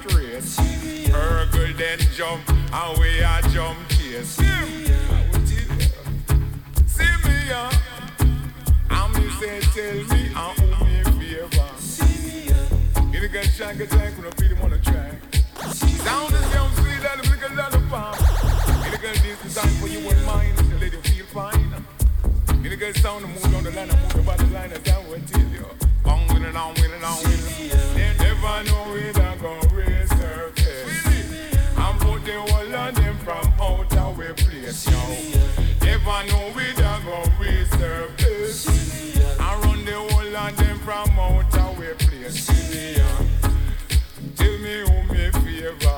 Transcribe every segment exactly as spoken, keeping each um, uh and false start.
race. Her girl then jump, and we a jump chase. See me, yeah. And me say, tell me, and who me favor. You the girl try to take, when I feel them on the track. Sound is young, sweet, and the bigger than the palm. You the girl this is time for you and mine, to let you feel fine. You the girl sound, move on the line, and move about the line, as I will tell you. On winning, on winning, on winning. They never know where they're gonna raise her face. And put the whole of them from out of way place, yo. Never know where they're gonna raise her face. And run the whole of them from out of way place. Tell me who me favor.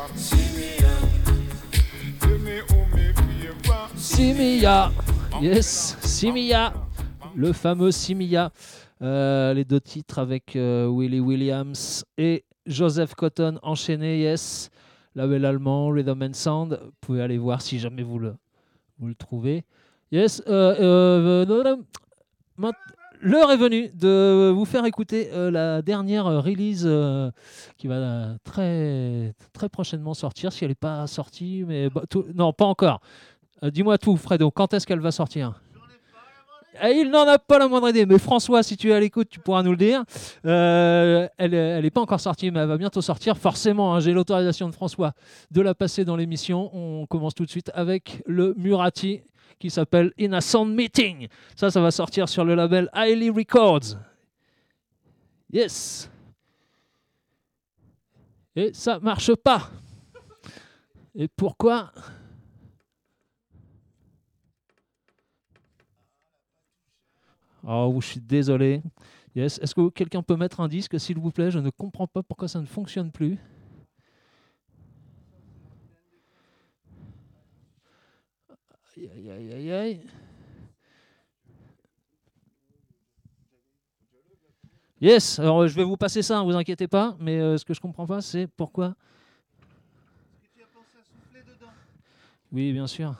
Tell me who me favor. Simia. Yes, Simia. Le fameux Simia. Euh, les deux titres avec euh, Willie Williams et Joseph Cotton enchaînés, yes, label allemand, Rhythm and Sound, vous pouvez aller voir si jamais vous le, vous le trouvez, yes, euh, euh, euh, l'heure est venue de vous faire écouter euh, la dernière release euh, qui va très, très prochainement sortir, si elle n'est pas sortie, mais bah, tout, non, pas encore, euh, dis-moi tout Fredo, quand est-ce qu'elle va sortir ? Et il n'en a pas la moindre idée, mais François, si tu es à l'écoute, tu pourras nous le dire. Euh, elle n'est pas encore sortie, mais elle va bientôt sortir. Forcément, hein, j'ai l'autorisation de François de la passer dans l'émission. On commence tout de suite avec le Murati qui s'appelle In a Sound Meeting. Ça, ça va sortir sur le label Highly Records. Yes. Et ça marche pas. Et pourquoi ? Oh, je suis désolé. Yes. Est-ce que quelqu'un peut mettre un disque, s'il vous plaît ? Je ne comprends pas pourquoi ça ne fonctionne plus. Aïe, aïe, aïe, aïe, aïe. Yes, alors je vais vous passer ça, ne vous inquiétez pas, mais euh, ce que je ne comprends pas, c'est pourquoi... Est-ce que tu as pensé à souffler dedans ? Oui, bien sûr.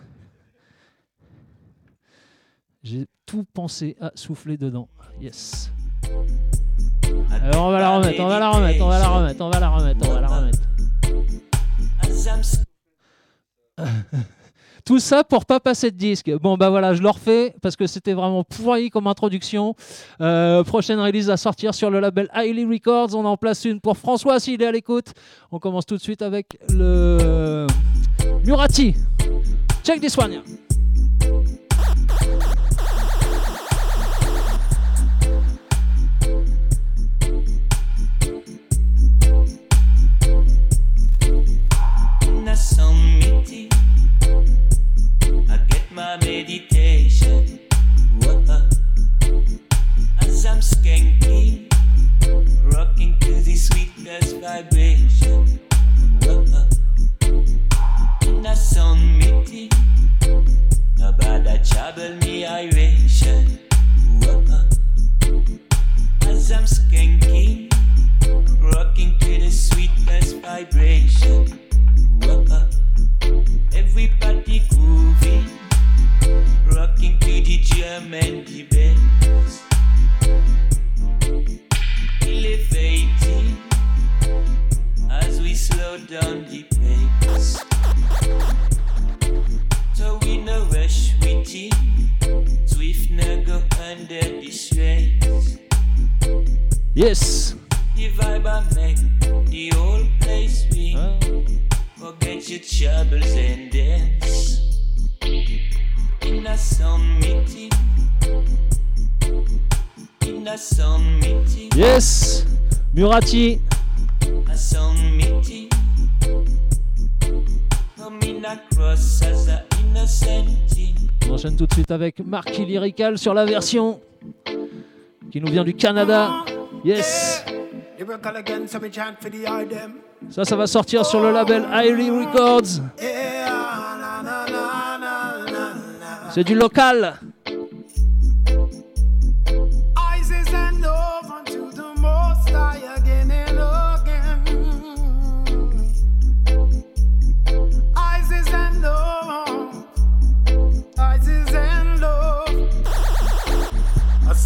J'ai tout pensé à souffler dedans. Yes. Alors on va la remettre, on va la remettre, on va la remettre, on va la remettre, on va la remettre. Tout ça pour pas passer de disque. Bon bah voilà, je le refais parce que c'était vraiment pourri comme introduction. Euh, prochaine release à sortir sur le label Highly Records. On en place une pour François s'il est à l'écoute. On commence tout de suite avec le Murati. Check this one. Some meeting, I get my meditation. Whoa. As I'm skanking, rocking to the sweetest vibration. Whoa. In a sound meeting, nobody trouble me iration. Whoa. As I'm skanking, rocking to the sweetest vibration. Everybody grooving, rocking to the German bass, elevating as we slow down the pace. So we no rush with it, swift no go under the strains. Yes. The vibe I make, the whole place ring. Uh. Forget your troubles and dance. In a sound meeting. In a sound meeting. Yes, Murati. A sound meeting. Coming across as a innocent thing. On enchaîne tout de suite avec Marky Lyrical sur la version qui nous vient du Canada. Yes. Ça, ça va sortir sur le label Highly Records. C'est du local.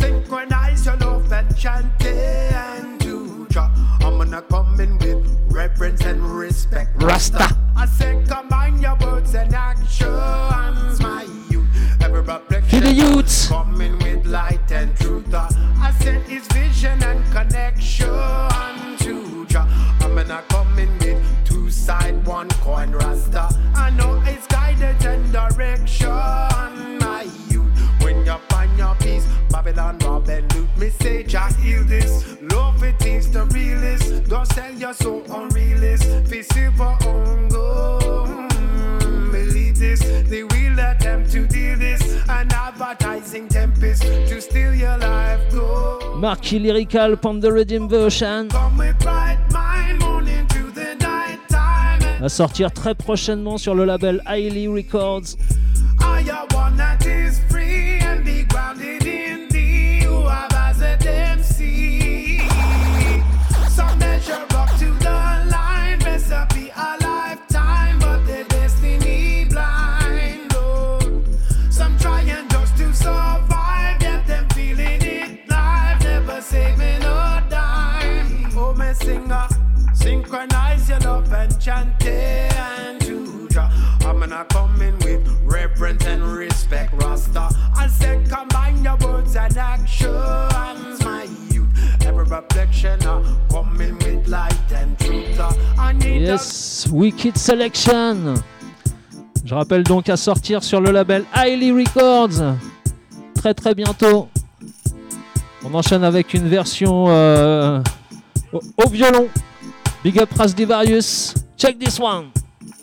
Synchronize your love and chant and do. I'm gonna come in with reverence and respect. Rasta. I said combine your words and actions, my youth. Every reflection To the youths. coming with light and truth. I said it's vision and connection to Jah. I'm gonna come in with two side, one coin, Rasta. I know it's guidance and direction, my youth. When you find your peace, Babylon, rob and loot. Me say, Jah heal this. Love it is the realest. Don't sell your soul on realist. Be silver on gold. Believe this. They will attempt to deal this. An advertising tempest to steal your life. Go. Marquis Lyrical, Panda Redeem Version. Come with bright mind, morning to the night time. Va sortir très prochainement sur le label Highly Records. I am one that is free and be grounded in thee, who have as a them see. Some measure up to the line, best up be a lifetime, but their destiny blind, Lord. Some trying just to survive, yet them feeling it live, never saving a dime. Oh, me singer, synchronize your love and chant it and to Jah. I'm gonna come in with reverence and respect, Rasta. I said combine your words and actions, my youth. Every reflection uh, coming with light and truth. uh, I need Yes, Wicked Selection. Je rappelle donc à sortir sur le label Highly Records. Très très bientôt. On enchaîne avec une version euh, au, au violon. Big up Rasdivarius. Check this one.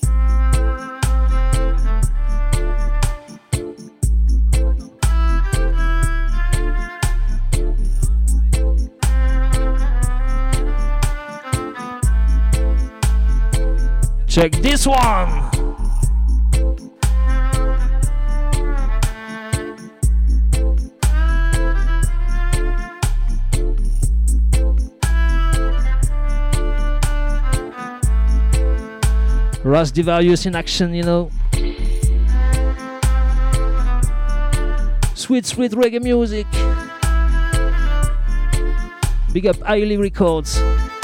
Check this one. Rasdivarius in action, you know. Sweet, sweet reggae music. Big up Highly Records.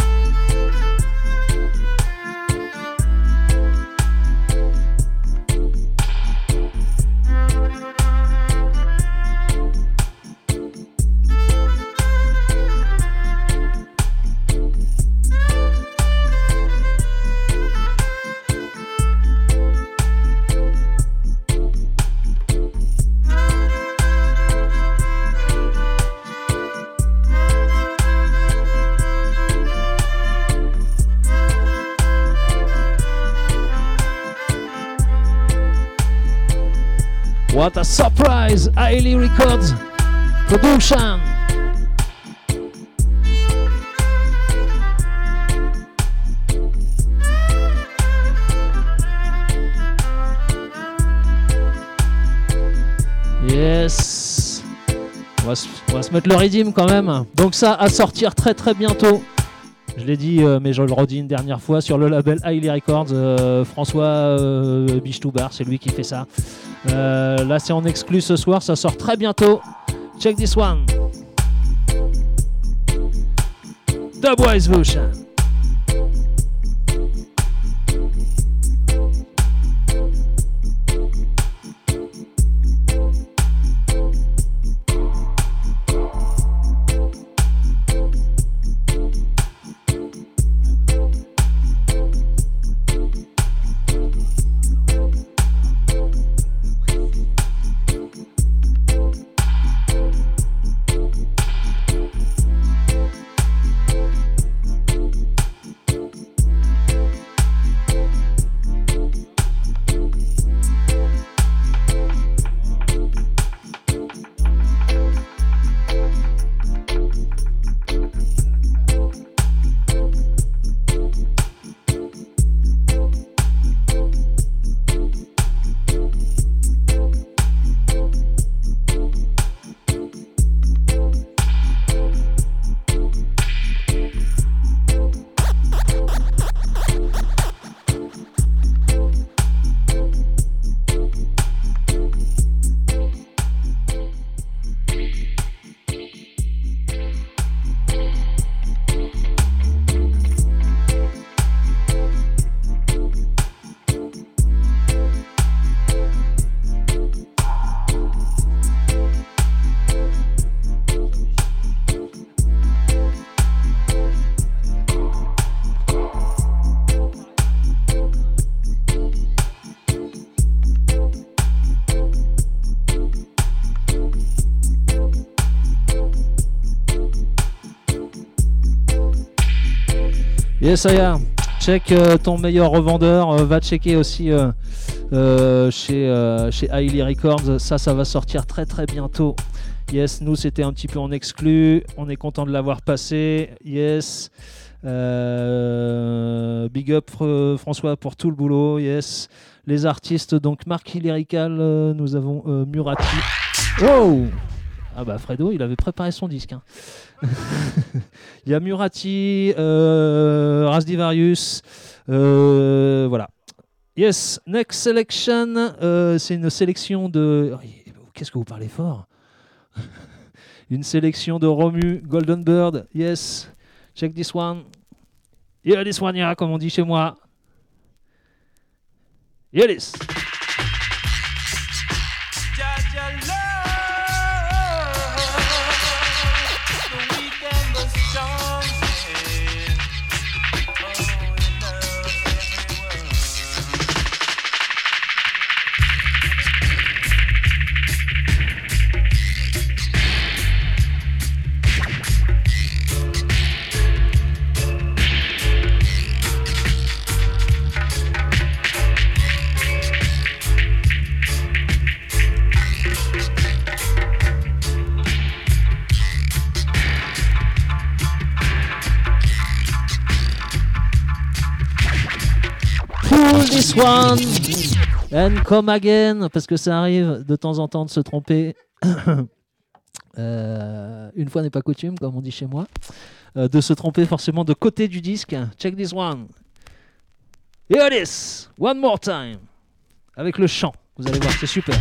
What a surprise! Highly Records production. Yes. On va, se, on va se mettre le rythme quand même. Donc ça à sortir très très bientôt. Je l'ai dit, euh, mais je le redis une dernière fois, sur le label Highly Records, euh, François euh, Bichtoubar, c'est lui qui fait ça. Euh, là, c'est en exclu ce soir, ça sort très bientôt. Check this one. Dubwise version. Yes, Aya. Check euh, ton meilleur revendeur. Euh, va checker aussi euh, euh, chez, euh, chez Hailey Records. Ça, ça va sortir très très bientôt. Yes, nous c'était un petit peu en exclu. On est content de l'avoir passé. Yes. Euh, big up euh, François pour tout le boulot. Yes. Les artistes, donc Marquis Lyrical, euh, nous avons euh, Murati. Oh! Ah bah Fredo, il avait préparé son disque. Hein. Il y a Murati, euh, Rasdivarius, euh, voilà. Yes, next selection, euh, c'est une sélection de... Qu'est-ce que vous parlez fort? Une sélection de Romu, Golden Bird, yes. Check this one. Yeah, this one, yeah, comme on dit chez moi. Yeah, this. This one and come again, parce que ça arrive de temps en temps de se tromper. euh, une fois n'est pas coutume, comme on dit chez moi, euh, de se tromper forcément de côté du disque. Check this one. Here it is, one more time, avec le chant. Vous allez voir, c'est super.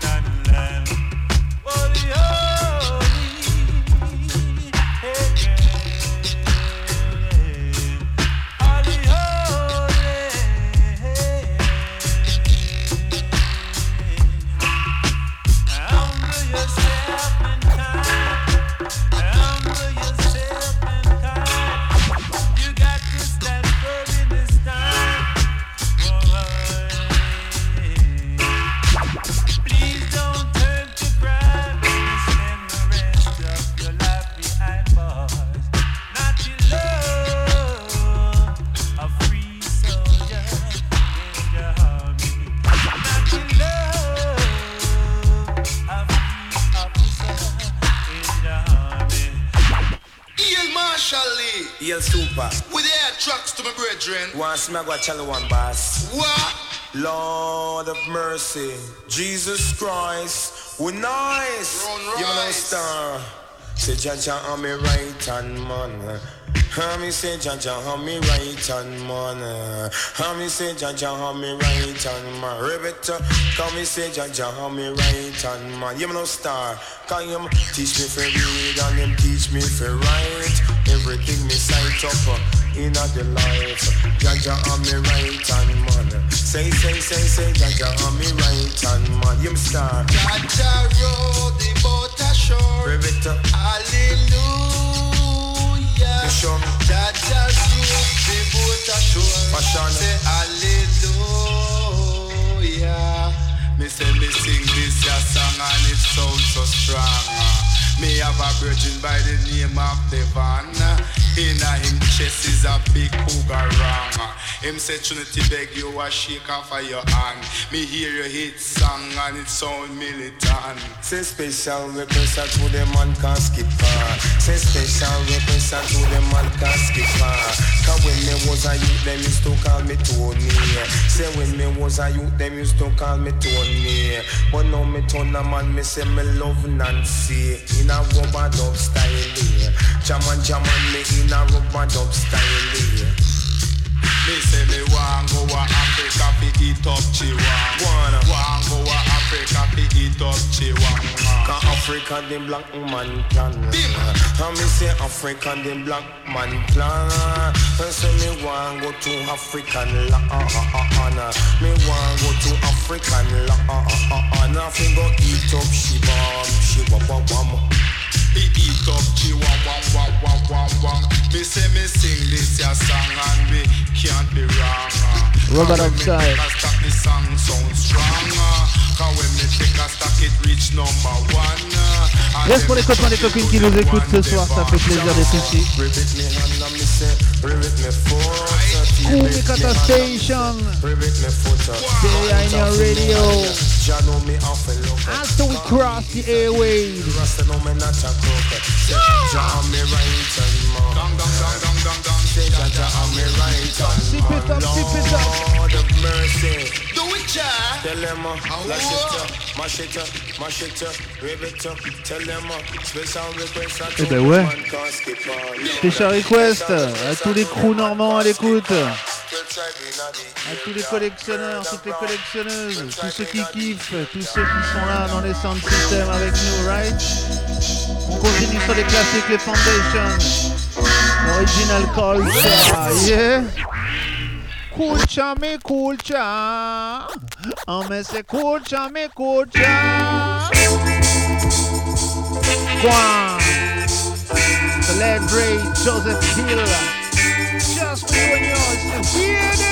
Yeah. to my brethren. Once me I go tell you one boss. What? Lord of mercy, Jesus Christ, we nice. You know star. Say Jaja on me right hand man. How me say Jaja on me right hand man. How me say Jaja on me right hand man. Rebecca, come me say Jaja on me right hand man. You know star. Can you teach me for read and them teach me for write. Everything me sight up in the life. Jaja on me right hand man. Say say say say Jaja on me right hand man. You star. Jaja rode the boat ashore. Rebecca. Hallelujah. Jaja rode the boat ashore. Fashion. Say hallelujah. Me say me sing this ya song and it sounds so strong. Me have a virgin by the name of Devon. In a him chest is a big cougar wrong. Him say Trinity beg you a shake off of your hand. Me hear your hit song and it sound militant. Say special request to the man can skip her. Say special request to the man can skip her. Cause when me was a youth them used to call me Tony. Say when me was a youth them used to call me Tony. But now me turn a man me say me love Nancy. In a rubber dub style. Jaman jaman me in a rubber dub style. Me say me want go a Africa fi eat up chihuahua. Want go a Africa fi eat up chihuahua. Cause Africa the black man plan. And me say Africa the black man plan. And say me want go to African land. Me want go to African land. I fi go eat up shibam shibam. He eat up chihuahua wah wah wah wah. Me say me sing this ya song and we can't be wrong. Robert outside. Stop the song sound strong. Cause when me take a stack it reach number one. Yes, pour les copains et les copines qui nous écoutent ce soir, ça fait plaisir d'être ici. Kumikata Station. Stay on your radio. After we cross the airwaves. Sip it up, sip it up. Do it, Jah. Tell them uh, lash it up, mash it up, mash it up, rip it up. Tell them uh, special request à Eh ben ouais. Special request à tous les crews normands à l'écoute. À tous les collectionneurs, toutes les collectionneuses, tous ceux qui kiffent, tous ceux qui sont là dans les sound systems avec nous, right? On continue sur les classiques, les Foundations. Original Culture, yeah? Culture me culture. Oh mais c'est culture me culture. Quoi? The late great Joseph Hill. Just for you and yours to hear this.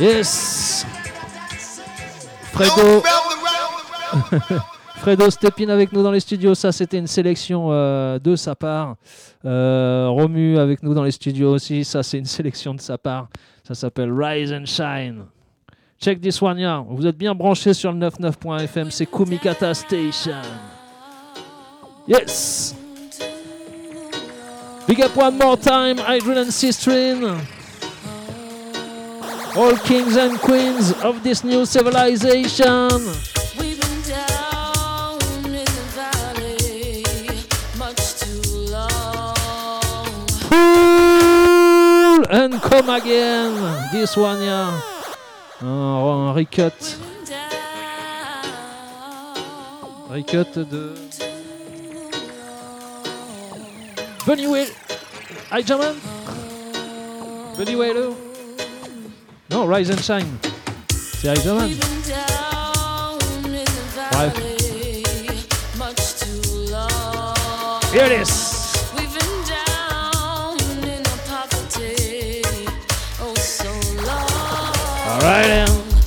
Yes. Fredo. Fredo Stepin avec nous dans les studios. Ça, c'était une sélection euh, de sa part. Euh, Romu avec nous dans les studios aussi. Ça, c'est une sélection de sa part. Ça s'appelle Rise and Shine. Check this one, yeah. Vous êtes bien branchés sur le quatre-vingt-neuf point F M. C'est Kumikata Station. Yes. Big up one more time, Hydrin and Sistrin. All kings and queens of this new civilization. We've been down in the valley much too long. Pull and come again. This one, yeah. Un, un recut. Recut de Bunny Whale. Hi, German. Bunny Whale. Non, Rise and Shine. C'est Hi, German. Bref. Here it is. All right, then.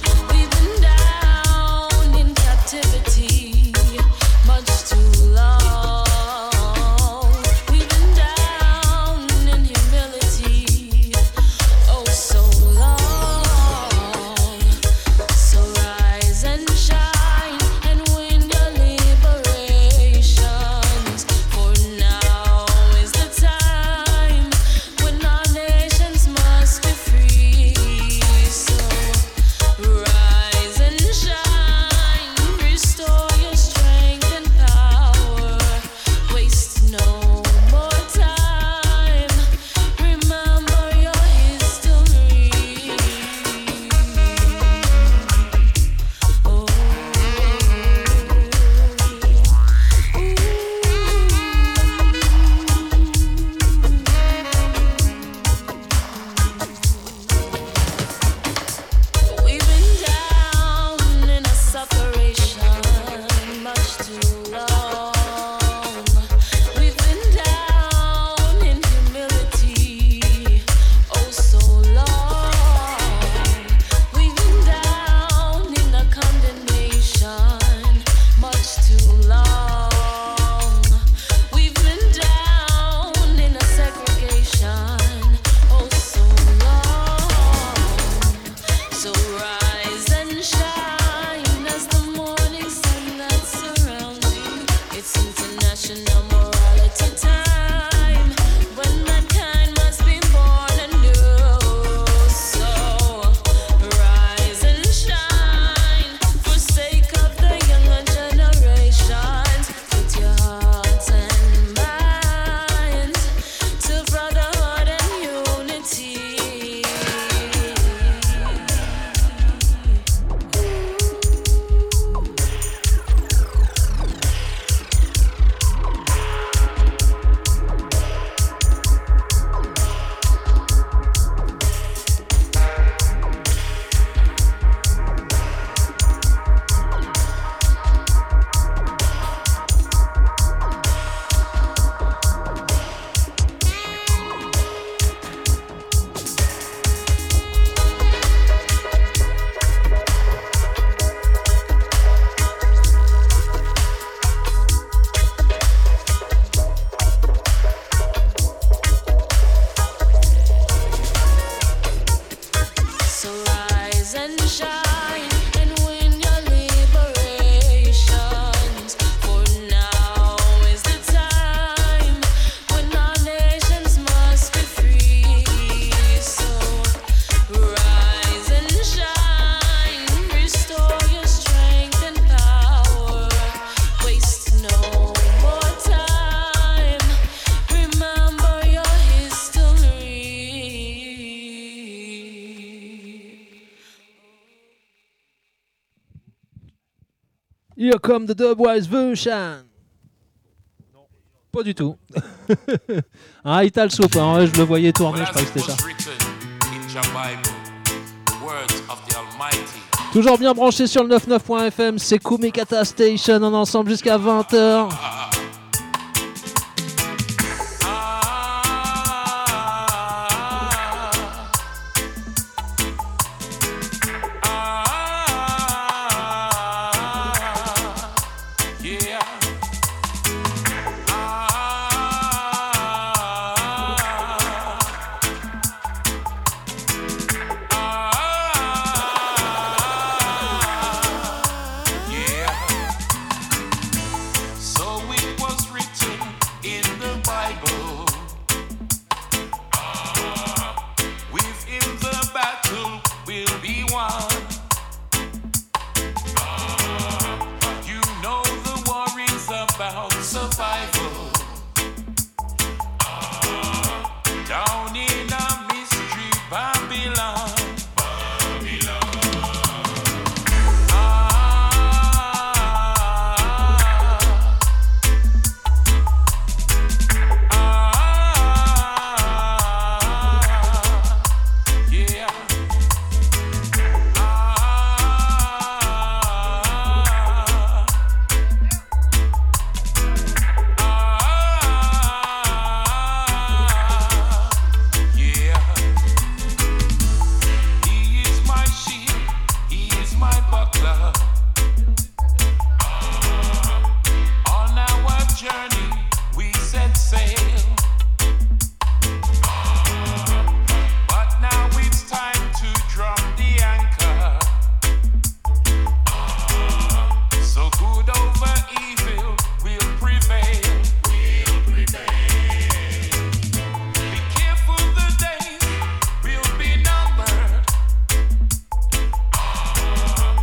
Here come the Dubwise version. Non, pas du tout. Un Ital Soup, hein, je le voyais tourner, je croyais que c'était ça. Toujours bien branché sur le quatre-vingt-neuf point F M, c'est Kumikata Station, on est ensemble jusqu'à vingt heures.